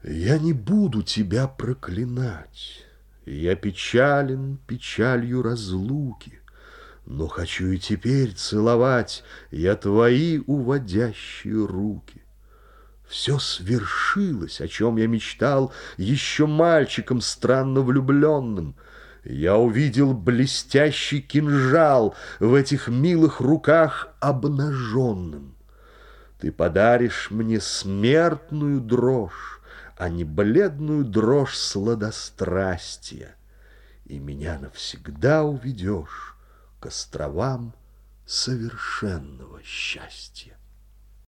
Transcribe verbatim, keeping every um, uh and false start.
Я не буду тебя проклинать, я печален печалью разлуки, но хочу и теперь целовать я твои уводящие руки. Все свершилось, о чем я мечтал еще мальчиком странно влюбленным. Я увидел блестящий кинжал в этих милых руках обнаженным. Ты подаришь мне смертную дрожь, а не бледную дрожь сладострастия, и меня навсегда уведешь к островам совершенного счастья.